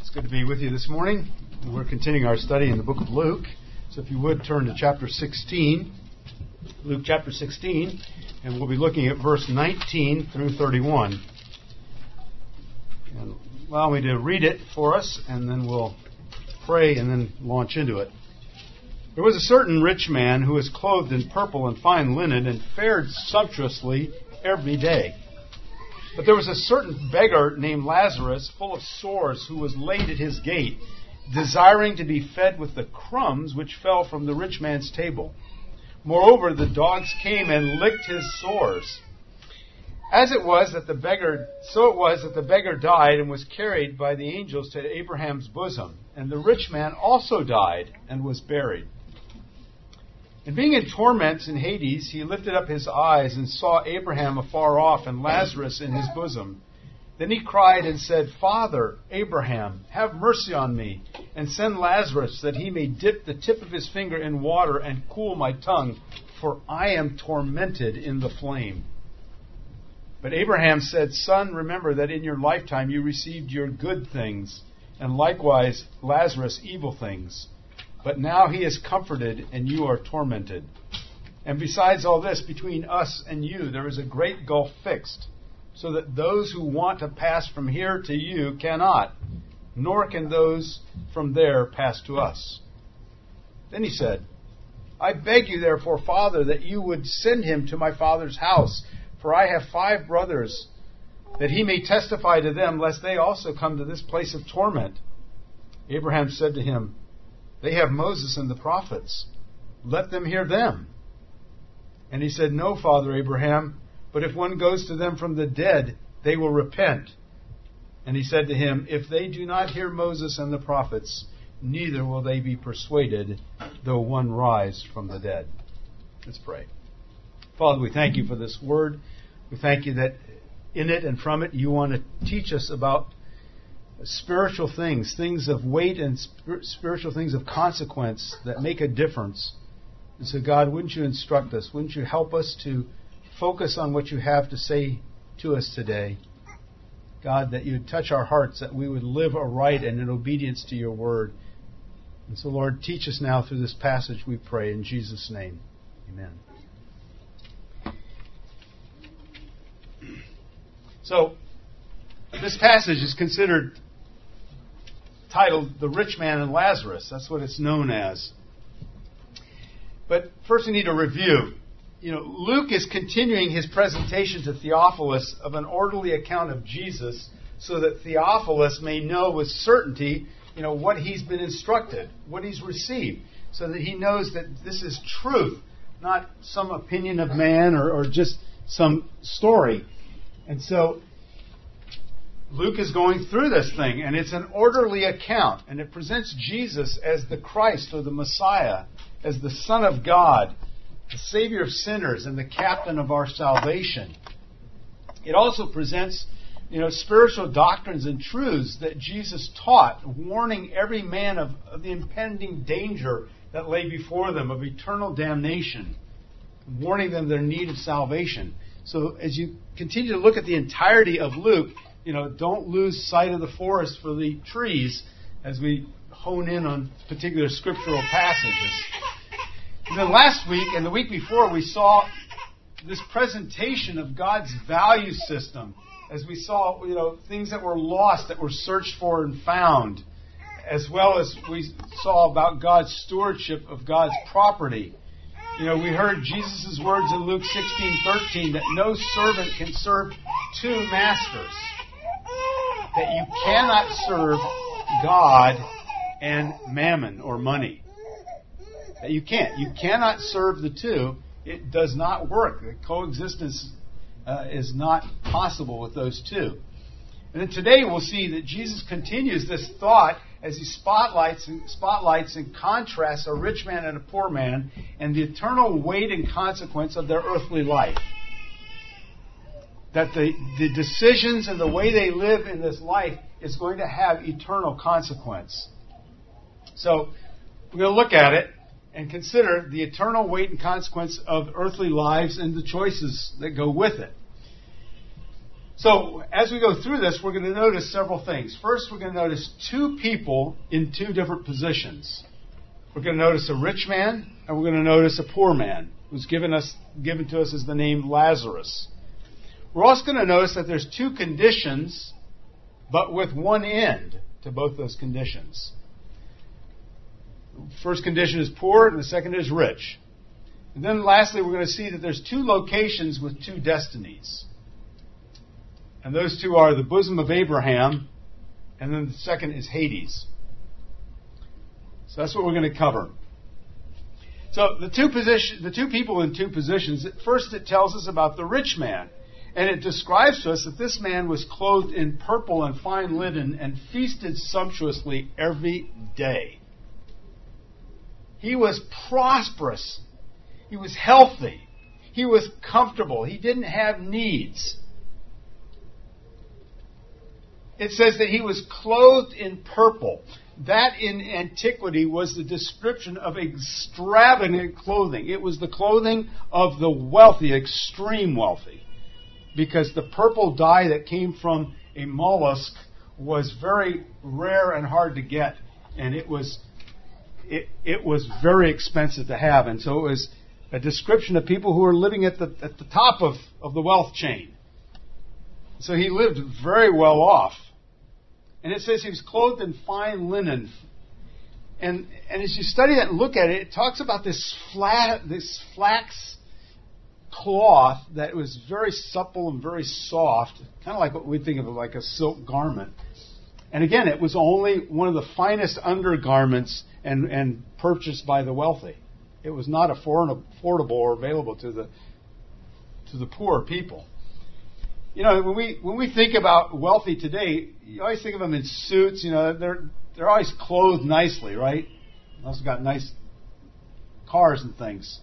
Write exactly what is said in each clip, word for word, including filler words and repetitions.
It's good to be with you this morning. We're continuing our study in the book of Luke. So if you would turn to chapter sixteen, Luke chapter sixteen, and we'll be looking at verse nineteen through thirty-one. And allow me to read it for us, and then we'll pray and then launch into it. There was a certain rich man who was clothed in purple and fine linen and fared sumptuously every day. But there was a certain beggar named Lazarus, full of sores, who was laid at his gate, desiring to be fed with the crumbs which fell from the rich man's table. Moreover, the dogs came and licked his sores. As it was that the beggar, so it was that the beggar died and was carried by the angels to Abraham's bosom. And the rich man also died and was buried. And being in torments in Hades, he lifted up his eyes and saw Abraham afar off and Lazarus in his bosom. Then he cried and said, Father, Abraham, have mercy on me, and send Lazarus that he may dip the tip of his finger in water and cool my tongue, for I am tormented in the flame. But Abraham said, Son, remember that in your lifetime you received your good things, and likewise Lazarus evil things. But now he is comforted, and you are tormented. And besides all this, between us and you there is a great gulf fixed, so that those who want to pass from here to you cannot, nor can those from there pass to us. Then he said, I beg you therefore, Father, that you would send him to my father's house, for I have five brothers, that he may testify to them, lest they also come to this place of torment. Abraham said to him, They have Moses and the prophets. Let them hear them. And he said, No, Father Abraham, but if one goes to them from the dead, they will repent. And he said to him, If they do not hear Moses and the prophets, neither will they be persuaded, though one rise from the dead. Let's pray. Father, we thank you for this word. We thank you that in it and from it you want to teach us about spiritual things, things of weight and sp- spiritual things of consequence that make a difference. And so, God, wouldn't you instruct us? Wouldn't you help us to focus on what you have to say to us today? God, that you would touch our hearts, that we would live aright and in obedience to your word. And so, Lord, teach us now through this passage, we pray, in Jesus' name. Amen. So, this passage is considered titled The Rich Man and Lazarus. That's what it's known as. But first we need a review. You know, Luke is continuing his presentation to Theophilus of an orderly account of Jesus so that Theophilus may know with certainty, you know, what he's been instructed, what he's received, so that he knows that this is truth, not some opinion of man or, or just some story. And so Luke is going through this thing, and it's an orderly account, and it presents Jesus as the Christ or the Messiah, as the Son of God, the Savior of sinners, and the captain of our salvation. It also presents, you know, spiritual doctrines and truths that Jesus taught, warning every man of, of the impending danger that lay before them, of eternal damnation, warning them their need of salvation. So as you continue to look at the entirety of Luke, you know, don't lose sight of the forest for the trees as we hone in on particular scriptural passages. And then last week and the week before, we saw this presentation of God's value system as we saw, you know, things that were lost that were searched for and found, as well as we saw about God's stewardship of God's property. You know, we heard Jesus' words in Luke sixteen thirteen that no servant can serve two masters. That you cannot serve God and mammon or money. That you can't. You cannot serve the two. It does not work. The coexistence uh, is not possible with those two. And then today we'll see that Jesus continues this thought as he spotlights and, spotlights and contrasts a rich man and a poor man and the eternal weight and consequence of their earthly life. That the, the decisions and the way they live in this life is going to have eternal consequence. So we're going to look at it and consider the eternal weight and consequence of earthly lives and the choices that go with it. So, as we go through this, we're going to notice several things. First, we're going to notice two people in two different positions. We're going to notice a rich man, and we're going to notice a poor man, who's given us given to us as the name Lazarus. We're also going to notice that there's two conditions, but with one end to both those conditions. The first condition is poor, and the second is rich. And then lastly, we're going to see that there's two locations with two destinies. And those two are the bosom of Abraham, and then the second is Hades. So that's what we're going to cover. So the two position, the two people in two positions. First, it tells us about the rich man, and it describes to us that this man was clothed in purple and fine linen and feasted sumptuously every day. He was prosperous. He was healthy. He was comfortable. He didn't have needs. It says that he was clothed in purple. That in antiquity was the description of extravagant clothing. It was the clothing of the wealthy, extreme wealthy. Because the purple dye that came from a mollusk was very rare and hard to get. And it was it, it was very expensive to have. And so it was a description of people who were living at the at the top of, of the wealth chain. So he lived very well off. And it says he was clothed in fine linen. And and as you study that and look at it, it talks about this flat, this flax cloth that was very supple and very soft, kind of like what we think of like a silk garment. And again, it was only one of the finest undergarments and, and purchased by the wealthy. It was not affordable or available to the to the poor people. You know, when we when we think about wealthy today, you always think of them in suits. You know, they're they're always clothed nicely, right? Also got nice cars and things.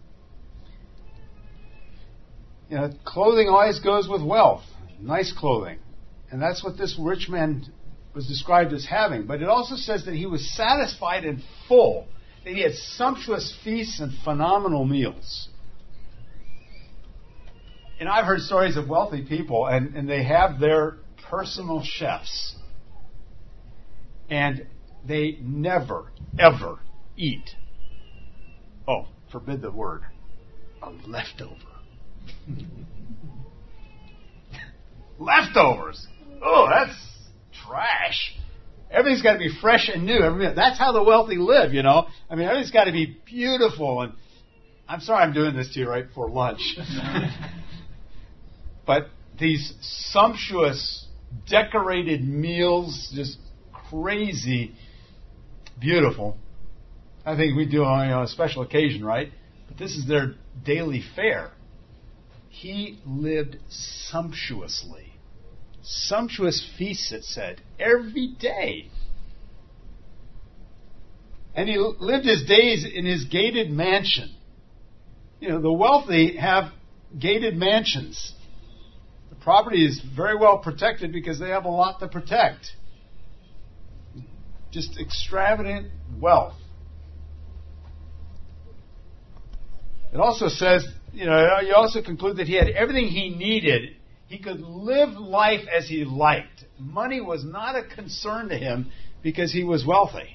You know, clothing always goes with wealth, nice clothing, and that's what this rich man was described as having. But it also says that he was satisfied and full, that he had sumptuous feasts and phenomenal meals. And I've heard stories of wealthy people, and, and they have their personal chefs. And they never, ever eat, oh, forbid the word, a leftover. Leftovers. Oh, that's trash. Everything's got to be fresh and new. Every, that's how the wealthy live, you know. I mean, everything's got to be beautiful. And I'm sorry I'm doing this to you right before lunch. But these sumptuous, decorated meals, just crazy, beautiful. I think we do on a special occasion, right? But this is their daily fare. He lived sumptuously. Sumptuous feasts, it said, every day. And he lived his days in his gated mansion. You know, the wealthy have gated mansions. Property is very well protected because they have a lot to protect. Just extravagant wealth. It also says, you know, you also conclude that he had everything he needed. He could live life as he liked. Money was not a concern to him because he was wealthy.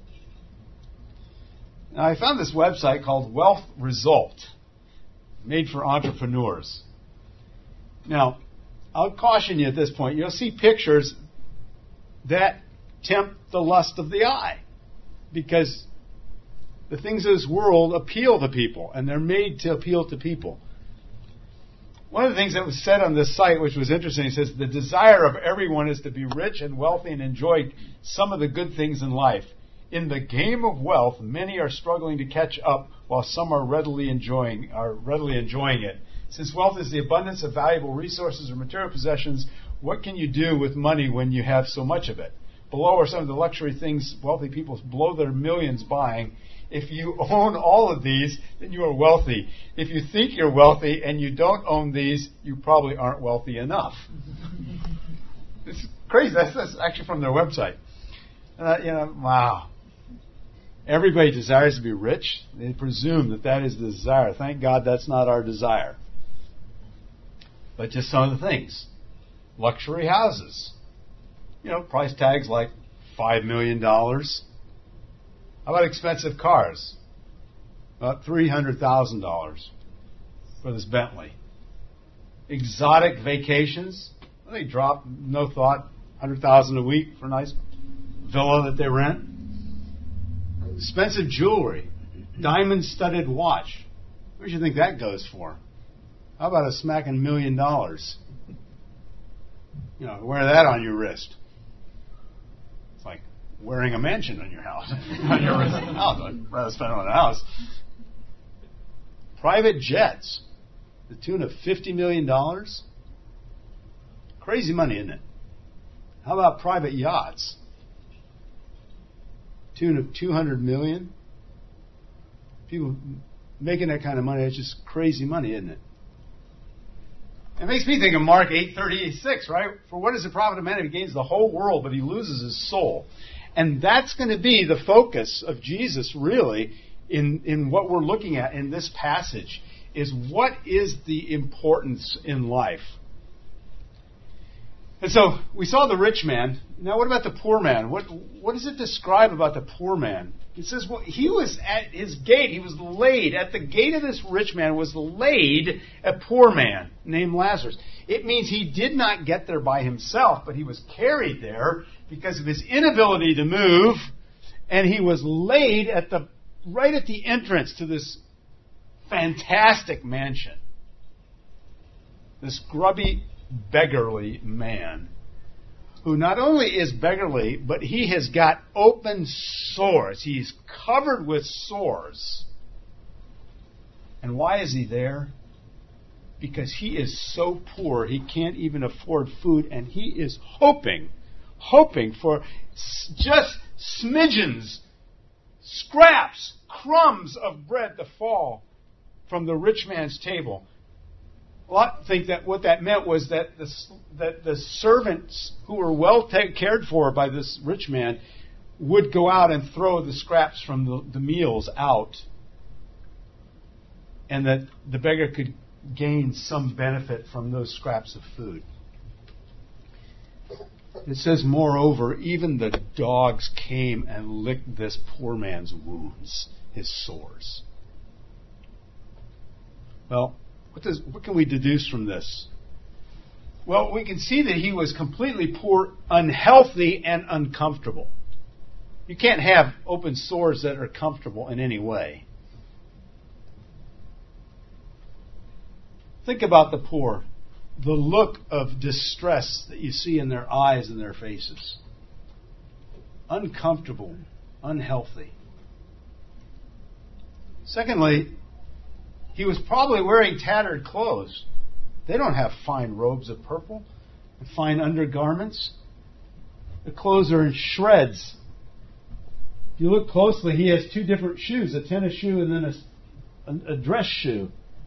Now, I found this website called Wealth Result, made for entrepreneurs. Now, I'll caution you at this point. You'll see pictures that tempt the lust of the eye because the things of this world appeal to people, and they're made to appeal to people. One of the things that was said on this site, which was interesting, it says, the desire of everyone is to be rich and wealthy and enjoy some of the good things in life. In the game of wealth, many are struggling to catch up, while some are readily enjoying are readily enjoying it. Since wealth is the abundance of valuable resources or material possessions, what can you do with money when you have so much of it? Below are some of the luxury things wealthy people blow their millions buying. If you own all of these, then you are wealthy. If you think you're wealthy and you don't own these, you probably aren't wealthy enough. It's crazy. That's, that's actually from their website. Uh, you know, wow. Everybody desires to be rich. They presume that that is the desire. Thank God that's not our desire. But just some of the things. luxury houses. You know, price tags like five million dollars. How about expensive cars? About three hundred thousand dollars for this Bentley. Exotic vacations. They drop, no thought, one hundred thousand dollars a week for a nice villa that they rent. Expensive jewelry. Diamond-studded watch. What do you think that goes for? How about a smacking million dollars? You know, wear that on your wrist. It's like wearing a mansion on your house. on your wrist. House. I'd rather spend it on a house. Private jets. The tune of fifty million dollars. Crazy money, isn't it? How about private yachts? Tune of two hundred million dollars. People making that kind of money, it's just crazy money, isn't it? It makes me think of Mark eight thirty-six, right? For what is the profit of man if he gains the whole world, but he loses his soul? And that's going to be the focus of Jesus, really, in, in what we're looking at in this passage, is what is the importance in life? And so we saw the rich man. Now what about the poor man? What what does it describe about the poor man? It says, well, he was at his gate. He was laid. At the gate of this rich man was laid a poor man named Lazarus. It means he did not get there by himself, but he was carried there because of his inability to move, and he was laid at the right at the entrance to this fantastic mansion. This grubby, beggarly man who not only is beggarly, but he has got open sores. He's covered with sores. And why is he there? Because he is so poor he can't even afford food, and he is hoping, hoping for just smidgens, scraps, crumbs of bread to fall from the rich man's table. A lot think that what that meant was that the, that the servants who were well ta- cared for by this rich man would go out and throw the scraps from the, the meals out, and that the beggar could gain some benefit from those scraps of food. It says, moreover, even the dogs came and licked this poor man's wounds, his sores. Well, What, does, what can we deduce from this? Well, we can see that he was completely poor, unhealthy, and uncomfortable. You can't have open sores that are comfortable in any way. Think about the poor. The look of distress that you see in their eyes and their faces. Uncomfortable, unhealthy. Secondly, he was probably wearing tattered clothes. They don't have fine robes of purple and fine undergarments. The clothes are in shreds. If you look closely, he has two different shoes, a tennis shoe and then a, a dress shoe.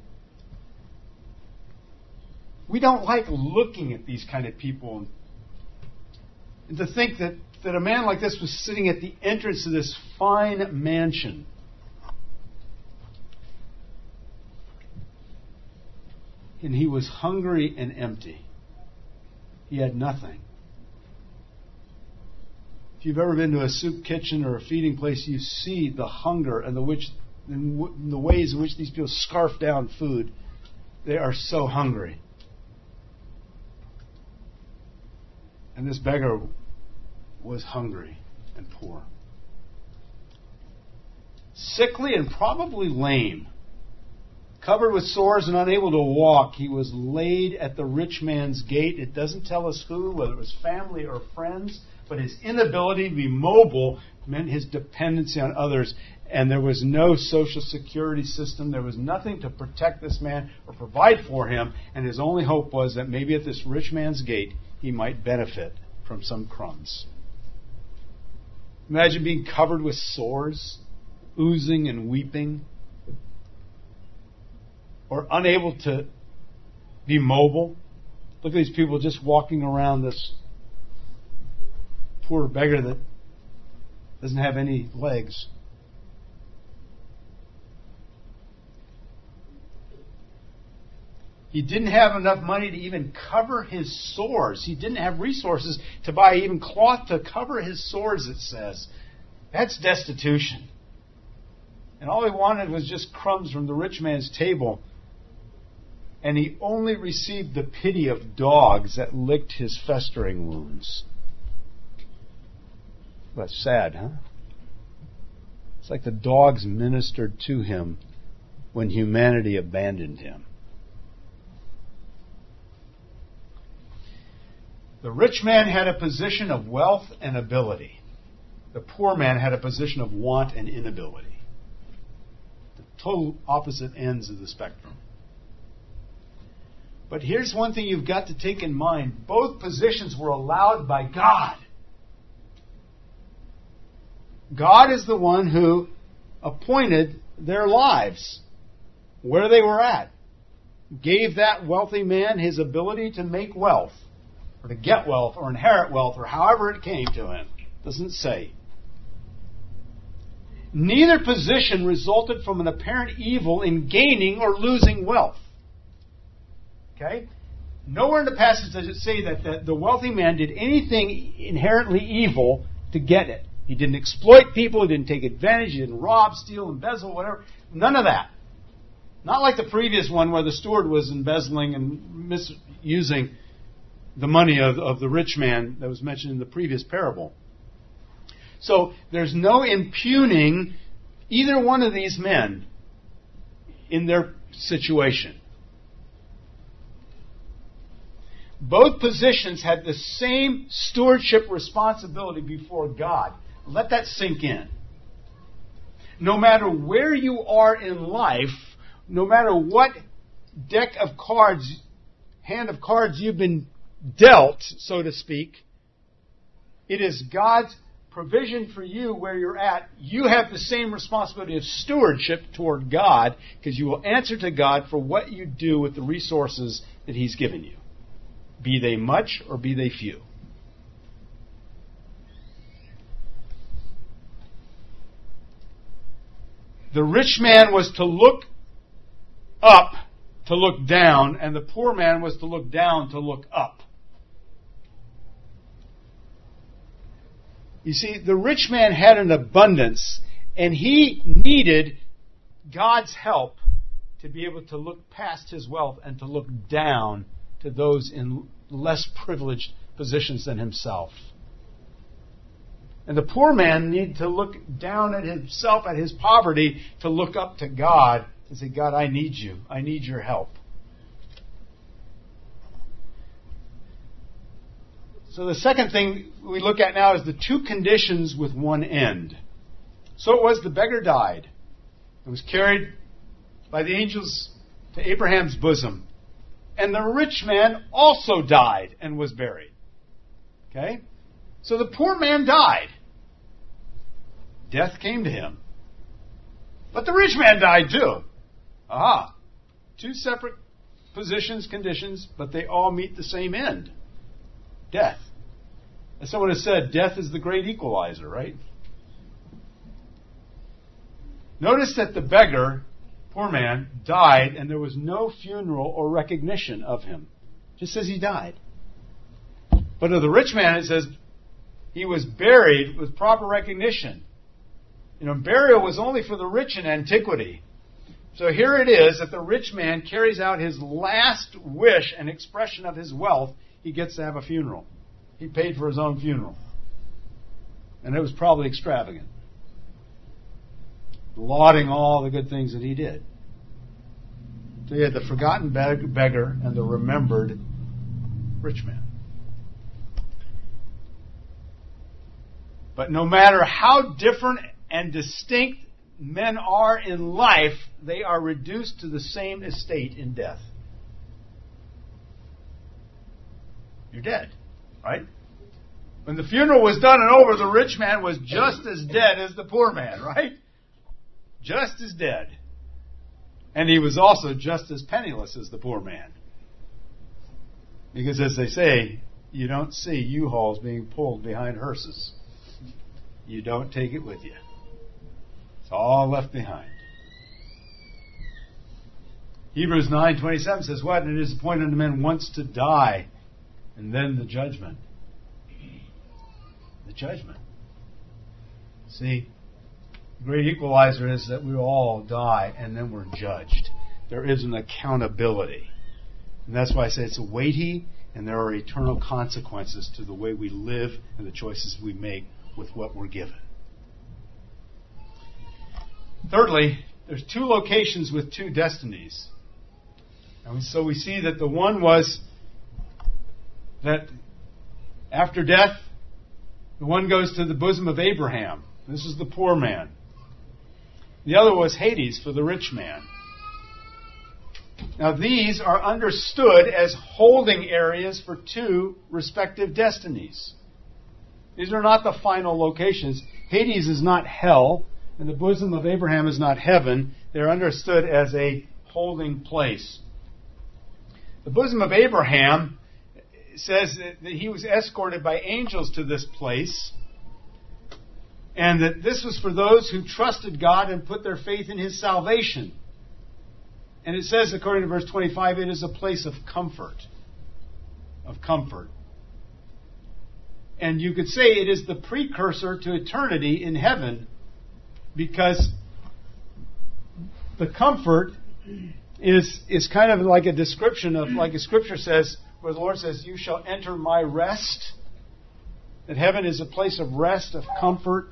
We don't like looking at these kind of people. And to think that, that a man like this was sitting at the entrance of this fine mansion. And he was hungry and empty. He had nothing. If you've ever been to a soup kitchen or a feeding place, you see the hunger and the, which, and the ways in which these people scarf down food. They are so hungry. And this beggar was hungry and poor. Sickly and probably lame. Covered with sores and unable to walk, he was laid at the rich man's gate. It doesn't tell us who, whether it was family or friends, but his inability to be mobile meant his dependency on others. And there was no social security system. There was nothing to protect this man or provide for him. And his only hope was that maybe at this rich man's gate, he might benefit from some crumbs. Imagine being covered with sores, oozing and weeping, or unable to be mobile. Look at these people just walking around this poor beggar that doesn't have any legs. He didn't have enough money to even cover his sores. He didn't have resources to buy even cloth to cover his sores, it says. That's destitution. And all he wanted was just crumbs from the rich man's table. And he only received the pity of dogs that licked his festering wounds. That's sad, huh? It's like the dogs ministered to him when humanity abandoned him. The rich man had a position of wealth and ability. The poor man had a position of want and inability. The total opposite ends of the spectrum. But here's one thing you've got to take in mind. Both positions were allowed by God. God is the one who appointed their lives, where they were at. Gave that wealthy man his ability to make wealth, or to get wealth, or inherit wealth, or however it came to him. Doesn't say. Neither position resulted from an apparent evil in gaining or losing wealth. Okay? Nowhere in the passage does it say that the, the wealthy man did anything inherently evil to get it. He didn't exploit people, he didn't take advantage, he didn't rob, steal, embezzle, whatever. None of that. Not like the previous one where the steward was embezzling and misusing the money of, of the rich man that was mentioned in the previous parable. So there's no impugning either one of these men in their situation. Both positions had the same stewardship responsibility before God. Let that sink in. No matter where you are in life, no matter what deck of cards, hand of cards you've been dealt, so to speak, it is God's provision for you where you're at. You have the same responsibility of stewardship toward God, because you will answer to God for what you do with the resources that He's given you, be they much or be they few. The rich man was to look up to look down, and the poor man was to look down to look up. You see, the rich man had an abundance, and he needed God's help to be able to look past his wealth and to look down to those in less privileged positions than himself. And the poor man needed to look down at himself, at his poverty, to look up to God and say, God, I need you. I need your help. So the second thing we look at now is the two conditions with one end. So it was, the beggar died and was carried by the angels to Abraham's bosom. And the rich man also died and was buried. Okay? So the poor man died. Death came to him. But the rich man died too. Aha. Two separate positions, conditions, but they all meet the same end. Death. As someone has said, death is the great equalizer, right? Notice that the beggar, poor man, died and there was no funeral or recognition of him. It just says he died. But of the rich man, it says he was buried with proper recognition. You know, burial was only for the rich in antiquity. So here it is that the rich man carries out his last wish and expression of his wealth. He gets to have a funeral. He paid for his own funeral. And it was probably extravagant, lauding all the good things that he did. So you had the forgotten beggar and the remembered rich man. But no matter how different and distinct men are in life, they are reduced to the same estate in death. You're dead, right? When the funeral was done and over, the rich man was just as dead as the poor man, right? Just as dead. And he was also just as penniless as the poor man. Because as they say, you don't see U-Hauls being pulled behind hearses. You don't take it with you. It's all left behind. Hebrews nine twenty-seven says what? And it is appointed unto men once to die, and then the judgment. The judgment. See, the great equalizer is that we all die and then we're judged. There is an accountability. And that's why I say it's weighty, and there are eternal consequences to the way we live and the choices we make with what we're given. Thirdly, there's two locations with two destinies. And so we see that the one was that after death, the one goes to the bosom of Abraham. This is the poor man. The other was Hades for the rich man. Now these are understood as holding areas for two respective destinies. These are not the final locations. Hades is not hell, and the bosom of Abraham is not heaven. They're understood as a holding place. The bosom of Abraham says that he was escorted by angels to this place, and that this was for those who trusted God and put their faith in His salvation. And it says, according to verse twenty-five, it is a place of comfort. Of comfort. And you could say it is the precursor to eternity in heaven, because the comfort is is kind of like a description of, like a scripture says, where the Lord says, you shall enter my rest. That heaven is a place of rest, of comfort,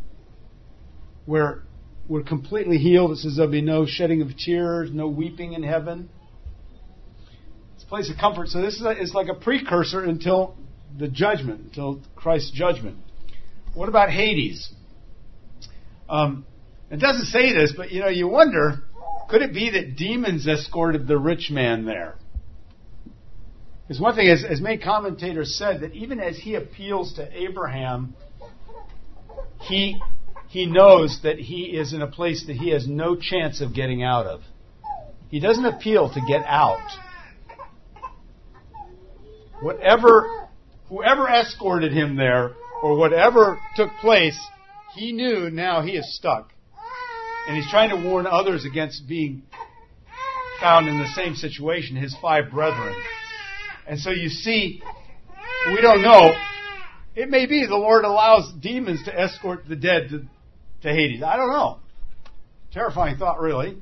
where we're completely healed. It says there'll be no shedding of tears, no weeping in heaven. It's a place of comfort. So this is, a, is like a precursor until the judgment, until Christ's judgment. What about Hades? Um, it doesn't say this, but you know, you wonder, could it be that demons escorted the rich man there? Because one thing, as, as many commentators said, that even as he appeals to Abraham, he he knows that he is in a place that he has no chance of getting out of. He doesn't appeal to get out. Whatever, whoever escorted him there, or whatever took place, he knew now he is stuck. And he's trying to warn others against being found in the same situation, his five brethren. And so you see, we don't know. It may be the Lord allows demons to escort the dead to, to Hades. I don't know. Terrifying thought, really.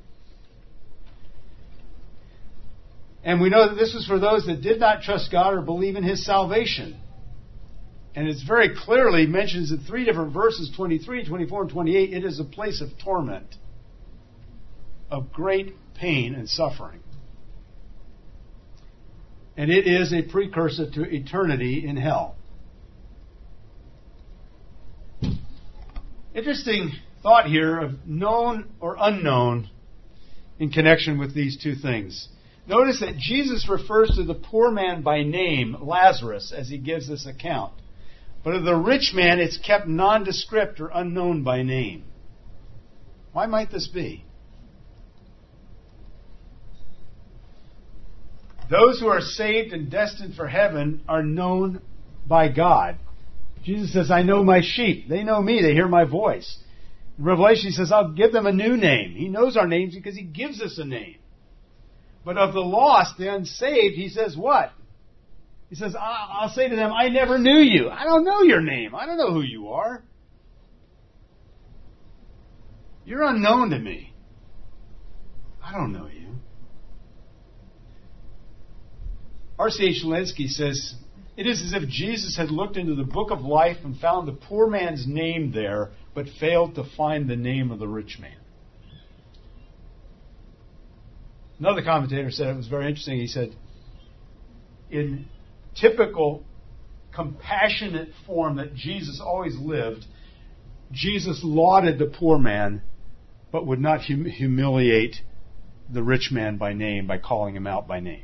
And we know that this was for those that did not trust God or believe in His salvation. And it's very clearly mentions in three different verses, twenty-three, twenty-four, and twenty-eight, it is a place of torment, of great pain and suffering. And it is a precursor to eternity in hell. Interesting thought here of known or unknown in connection with these two things. Notice that Jesus refers to the poor man by name, Lazarus, as he gives this account. But of the rich man, it's kept nondescript or unknown by name. Why might this be? Those who are saved and destined for heaven are known by God. Jesus says, I know my sheep. They know me. They hear my voice. In Revelation, He says, I'll give them a new name. He knows our names because He gives us a name. But of the lost, the unsaved, He says what? He says, I'll say to them, I never knew you. I don't know your name. I don't know who you are. You're unknown to me. I don't know you. R C H Lenski says, it is as if Jesus had looked into the book of life and found the poor man's name there, but failed to find the name of the rich man. Another commentator said it was very interesting. He said, in typical compassionate form that Jesus always lived, Jesus lauded the poor man, but would not hum- humiliate the rich man by name, by calling him out by name.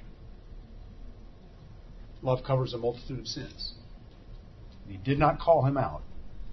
Love covers a multitude of sins. He did not call him out.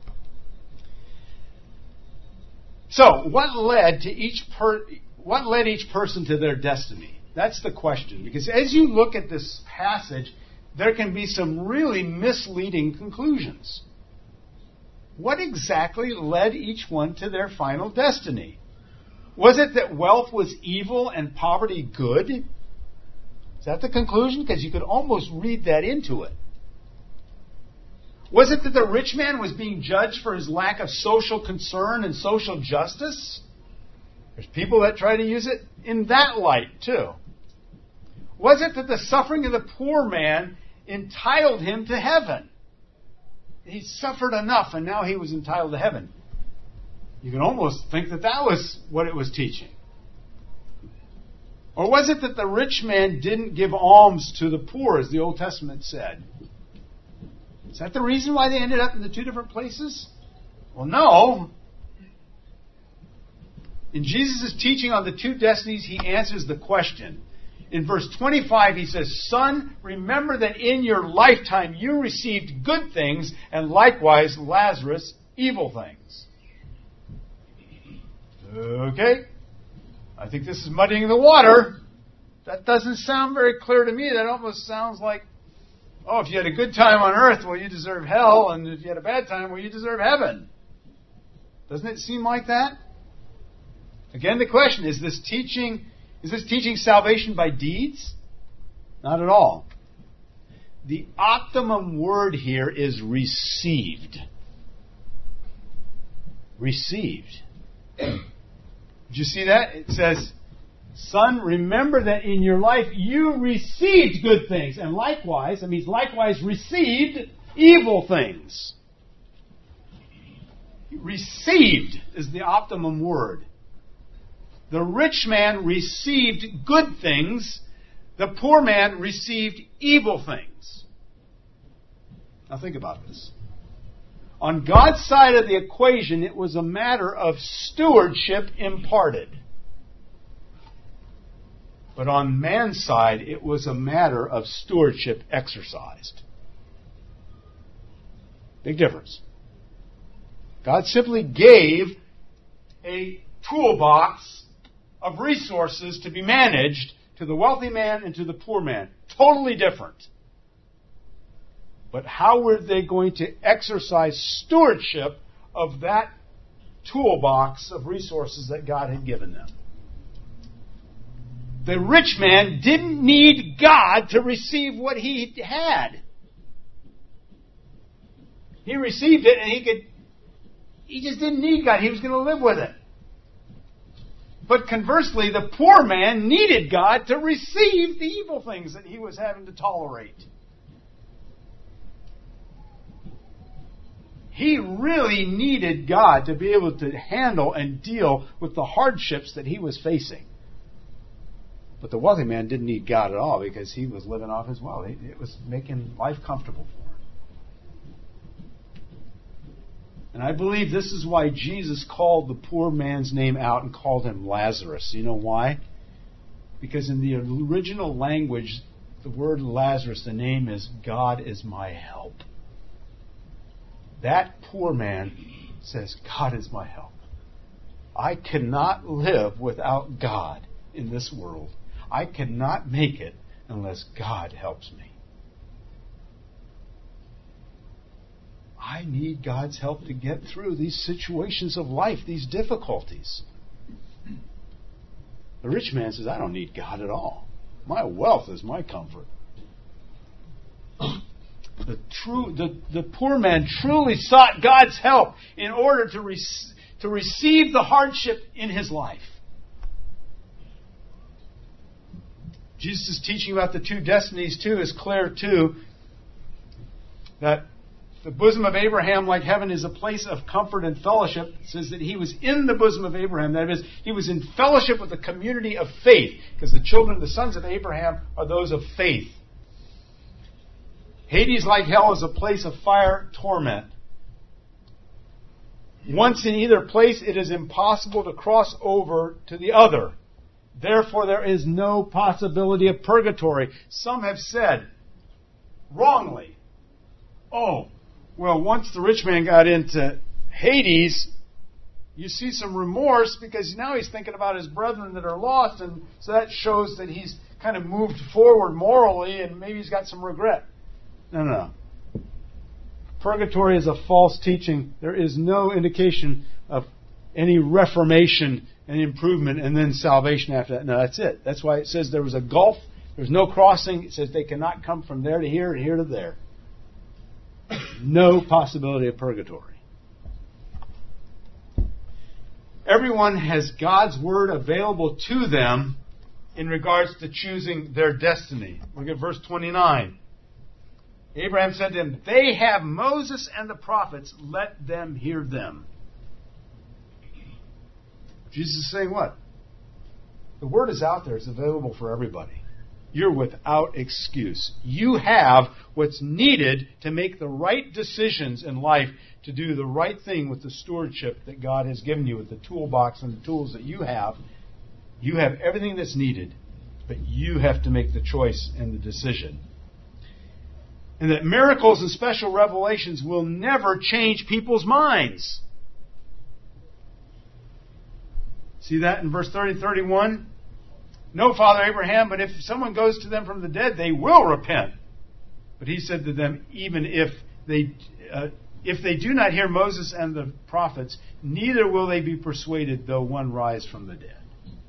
So, what led to each per, what led each person to their destiny? That's the question. Because as you look at this passage, there can be some really misleading conclusions. What exactly led each one to their final destiny? Was it that wealth was evil and poverty good? Is that the conclusion? Because you could almost read that into it. Was it that the rich man was being judged for his lack of social concern and social justice? There's people that try to use it in that light too. Was it that the suffering of the poor man entitled him to heaven? He suffered enough and now he was entitled to heaven. You can almost think that that was what it was teaching. Or was it that the rich man didn't give alms to the poor, as the Old Testament said? Is that the reason why they ended up in the two different places? Well, no. In Jesus' teaching on the two destinies, he answers the question. In verse twenty-five, he says, "Son, remember that in your lifetime you received good things, and likewise Lazarus evil things." Okay. I think this is muddying the water. That doesn't sound very clear to me. That almost sounds like, oh, if you had a good time on earth, well, you deserve hell, and if you had a bad time, well, you deserve heaven. Doesn't it seem like that? Again, the question, is this teaching, is this teaching salvation by deeds? Not at all. The optimum word here is received. Received. Did you see that? It says, "Son, remember that in your life you received good things." And likewise, that means likewise received evil things. Received is the optimum word. The rich man received good things. The poor man received evil things. Now think about this. On God's side of the equation, it was a matter of stewardship imparted. But on man's side, it was a matter of stewardship exercised. Big difference. God simply gave a toolbox of resources to be managed to the wealthy man and to the poor man. Totally different. But how were they going to exercise stewardship of that toolbox of resources that God had given them? The rich man didn't need God to receive what he had. He received it and he could, he just didn't need God. He was going to live with it. But conversely, the poor man needed God to receive the evil things that he was having to tolerate. He really needed God to be able to handle and deal with the hardships that he was facing. But the wealthy man didn't need God at all because he was living off his wealth. It was making life comfortable for him. And I believe this is why Jesus called the poor man's name out and called him Lazarus. You know why? Because in the original language, the word Lazarus, the name is God is my help. That poor man says, God is my help. I cannot live without God in this world. I cannot make it unless God helps me. I need God's help to get through these situations of life, these difficulties. The rich man says, I don't need God at all. My wealth is my comfort. The true, the, the poor man truly sought God's help in order to, re- to receive the hardship in his life. Jesus' teaching about the two destinies, too, is clear, too, that the bosom of Abraham, like heaven, is a place of comfort and fellowship. It says that he was in the bosom of Abraham. That is, he was in fellowship with the community of faith, because the children, the sons of Abraham, are those of faith. Hades, like hell, is a place of fire torment. Once in either place, it is impossible to cross over to the other. Therefore, there is no possibility of purgatory. Some have said, wrongly, oh, well, once the rich man got into Hades, you see some remorse because now he's thinking about his brethren that are lost, and so that shows that he's kind of moved forward morally and maybe he's got some regret. No, no, no. Purgatory is a false teaching. There is no indication of any reformation and improvement and then salvation after that. No, that's it. That's why it says there was a gulf. There's no crossing. It says they cannot come from there to here and here to there. No possibility of purgatory. Everyone has God's Word available to them in regards to choosing their destiny. Look at verse twenty-nine. Abraham said to him, "They have Moses and the prophets. Let them hear them." Jesus is saying what? The Word is out there. It's available for everybody. You're without excuse. You have what's needed to make the right decisions in life, to do the right thing with the stewardship that God has given you, with the toolbox and the tools that you have. You have everything that's needed, but you have to make the choice and the decision. And that miracles and special revelations will never change people's minds. See that in verse thirty, thirty-one? "No, Father Abraham, but if someone goes to them from the dead, they will repent." But he said to them, "Even if they uh, if they do not hear Moses and the prophets, neither will they be persuaded, though one rise from the dead."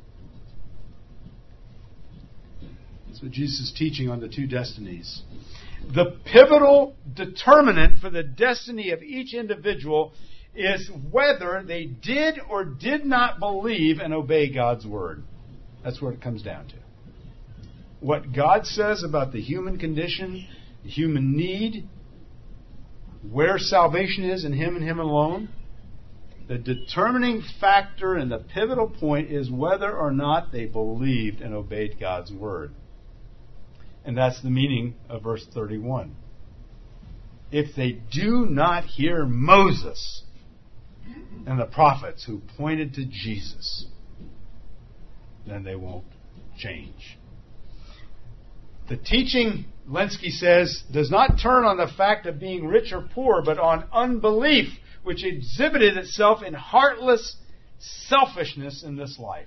That's what Jesus is teaching on the two destinies. The pivotal determinant for the destiny of each individual is whether they did or did not believe and obey God's Word. That's what it comes down to. What God says about the human condition, the human need, where salvation is in Him and Him alone, the determining factor and the pivotal point is whether or not they believed and obeyed God's Word. And that's the meaning of verse thirty-one. If they do not hear Moses and the prophets who pointed to Jesus, then they won't change. The teaching, Lenski says, does not turn on the fact of being rich or poor, but on unbelief, which exhibited itself in heartless selfishness in this life.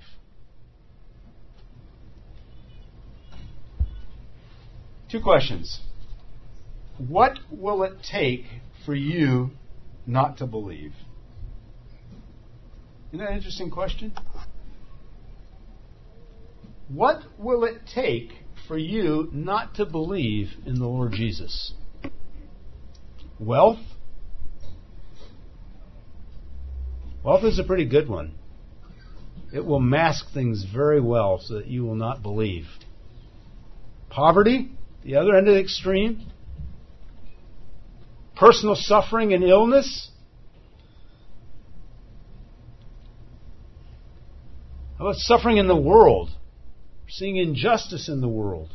Two questions. What will it take for you not to believe? Isn't that an interesting question? What will it take for you not to believe in the Lord Jesus? Wealth? Wealth is a pretty good one. It will mask things very well so that you will not believe. Poverty? The other end of the extreme? Personal suffering and illness? How about suffering in the world? Seeing injustice in the world?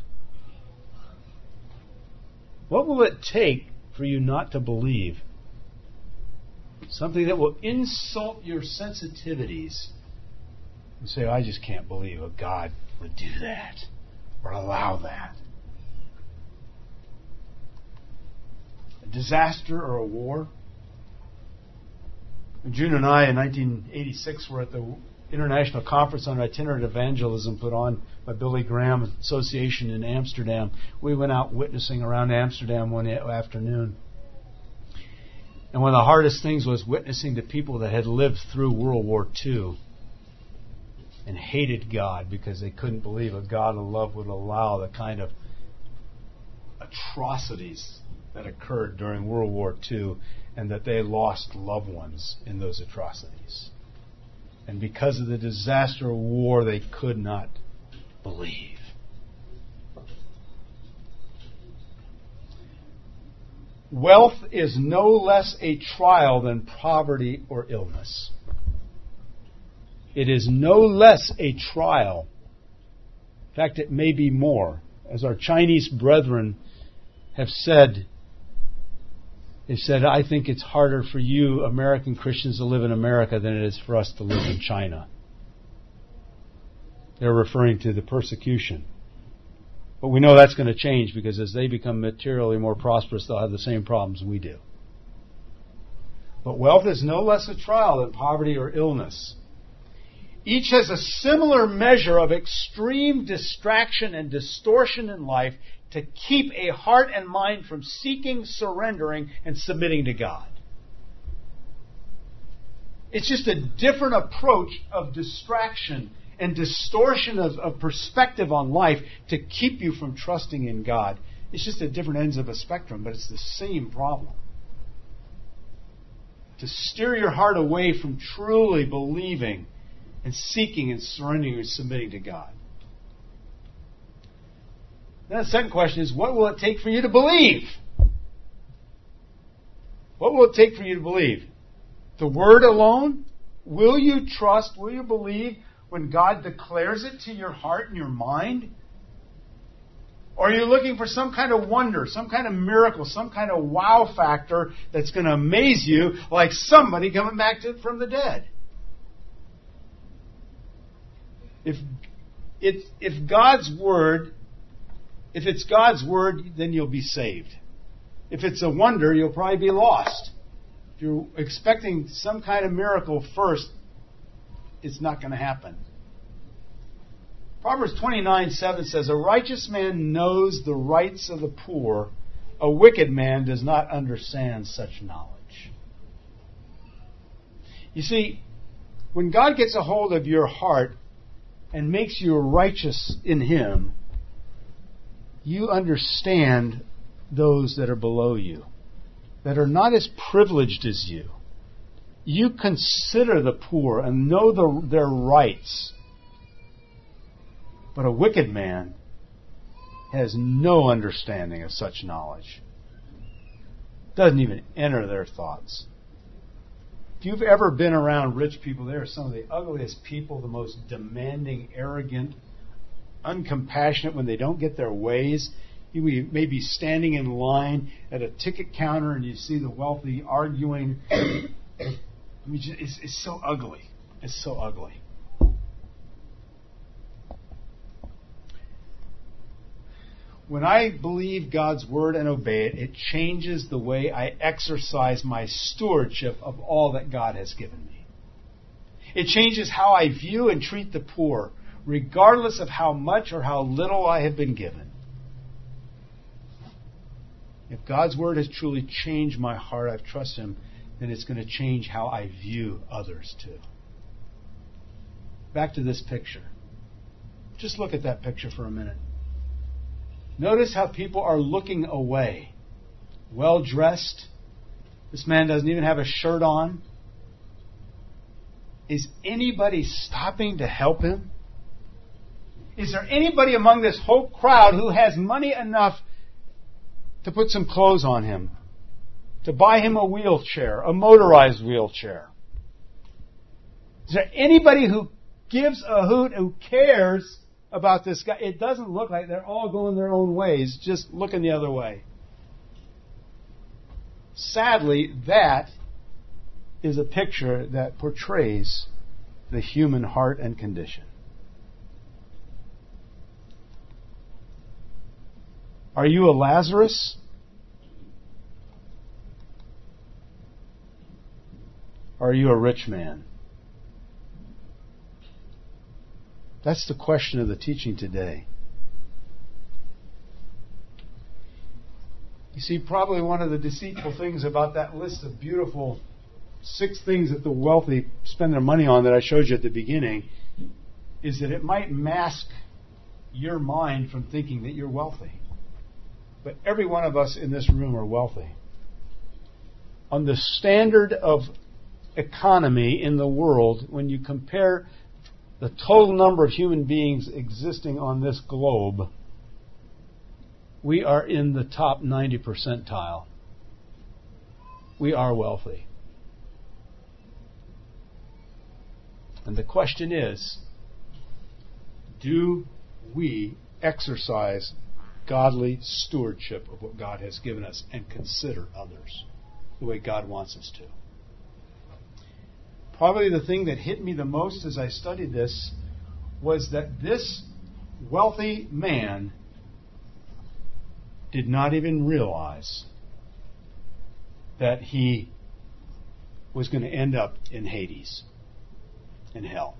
What will it take for you not to believe? Something that will insult your sensitivities. And say, I just can't believe a God would do that or allow that. A disaster or a war? June and I in nineteen eighty-six were at the International Conference on Itinerant Evangelism put on by Billy Graham Association in Amsterdam. We went out witnessing around Amsterdam one afternoon. And one of the hardest things was witnessing to people that had lived through World War Two and hated God because they couldn't believe a God of love would allow the kind of atrocities that occurred during World War Two, and that they lost loved ones in those atrocities. And because of the disaster of war, they could not believe. Wealth is no less a trial than poverty or illness. It is no less a trial. In fact, it may be more. As our Chinese brethren have said, They said, I think it's harder for you American Christians to live in America than it is for us to live in China. They're referring to the persecution. But we know that's going to change because as they become materially more prosperous, they'll have the same problems we do. But wealth is no less a trial than poverty or illness. Each has a similar measure of extreme distraction and distortion in life to keep a heart and mind from seeking, surrendering, and submitting to God. It's just a different approach of distraction and distortion of, of perspective on life to keep you from trusting in God. It's just at different ends of a spectrum, but it's the same problem. To steer your heart away from truly believing and seeking and surrendering and submitting to God. Then the second question is, what will it take for you to believe? What will it take for you to believe? The Word alone? Will you trust, will you believe when God declares it to your heart and your mind? Or are you looking for some kind of wonder, some kind of miracle, some kind of wow factor that's going to amaze you, like somebody coming back to, from the dead? If it's if God's Word, if it's God's Word, then you'll be saved. If it's a wonder, you'll probably be lost. If you're expecting some kind of miracle first, it's not going to happen. Proverbs twenty-nine seven says, "A righteous man knows the rights of the poor. A wicked man does not understand such knowledge." You see, when God gets a hold of your heart and makes you righteous in Him, you understand those that are below you, that are not as privileged as you. You consider the poor and know the, their rights. But a wicked man has no understanding of such knowledge. Doesn't even enter their thoughts. If you've ever been around rich people, they are some of the ugliest people, the most demanding, arrogant, uncompassionate when they don't get their ways. You may be standing in line at a ticket counter and you see the wealthy arguing. I mean, it's, it's so ugly. It's so ugly. When I believe God's Word and obey it, it changes the way I exercise my stewardship of all that God has given me. It changes how I view and treat the poor, regardless of how much or how little I have been given. If God's Word has truly changed my heart, I've trusted Him, then it's going to change how I view others too. Back to this picture. Just look at that picture for a minute. Notice how people are looking away. Well dressed. This man doesn't even have a shirt on. Is anybody stopping to help him? Is there anybody among this whole crowd who has money enough to put some clothes on him? To buy him a wheelchair, a motorized wheelchair? Is there anybody who gives a hoot, who cares about this guy? It doesn't look like they're all going their own ways, just looking the other way. Sadly, that is a picture that portrays the human heart and condition. Are you a Lazarus? Or are you a rich man? That's the question of the teaching today. You see, probably one of the deceitful things about that list of beautiful six things that the wealthy spend their money on that I showed you at the beginning is that it might mask your mind from thinking that you're wealthy. But every one of us in this room are wealthy. On the standard of economy in the world, when you compare the total number of human beings existing on this globe, we are in the top ninety percentile. We are wealthy. And the question is, do we exercise godly stewardship of what God has given us and consider others the way God wants us to? Probably the thing that hit me the most as I studied this was that this wealthy man did not even realize that he was going to end up in Hades, in hell.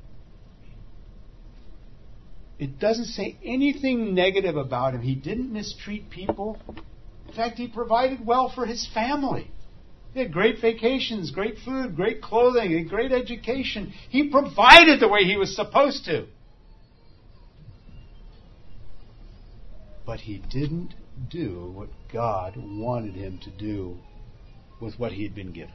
It doesn't say anything negative about him. He didn't mistreat people. In fact, he provided well for his family. He had great vacations, great food, great clothing, and great education. He provided the way he was supposed to. But he didn't do what God wanted him to do with what he had been given.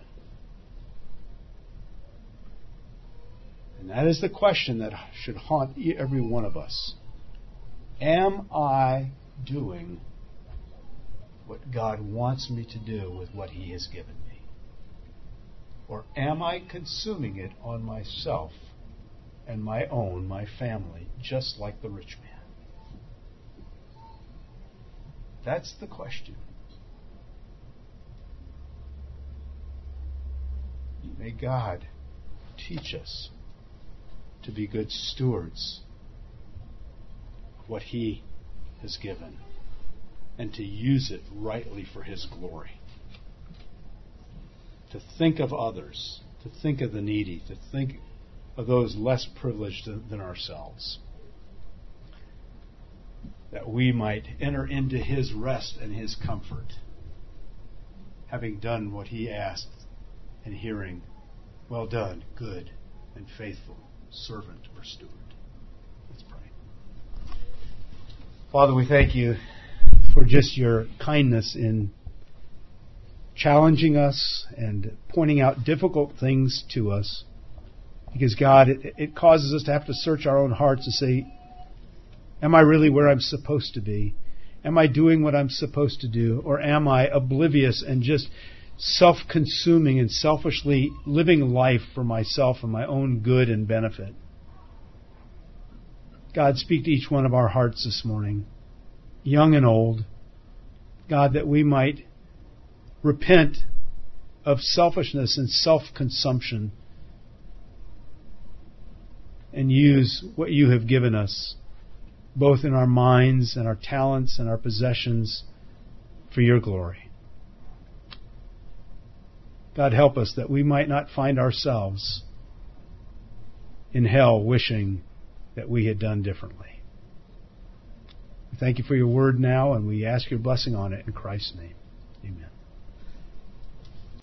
And that is the question that should haunt every one of us. Am I doing what God wants me to do with what He has given me? Or am I consuming it on myself and my own, my family, just like the rich man? That's the question. May God teach us to be good stewards of what He has given and to use it rightly for His glory. To think of others, to think of the needy, to think of those less privileged than ourselves, that we might enter into His rest and His comfort, having done what He asked and hearing, "Well done, good and faithful servant or steward." Let's pray. Father, we thank You for just Your kindness in challenging us and pointing out difficult things to us. Because, God, it, it causes us to have to search our own hearts and say, am I really where I'm supposed to be? Am I doing what I'm supposed to do? Or am I oblivious and just self-consuming and selfishly living life for myself and my own good and benefit? God, speak to each one of our hearts this morning, young and old. God, that we might repent of selfishness and self-consumption and use what You have given us, both in our minds and our talents and our possessions, for Your glory. God, help us that we might not find ourselves in hell wishing that we had done differently. We thank You for Your word now, and we ask Your blessing on it in Christ's name. Amen.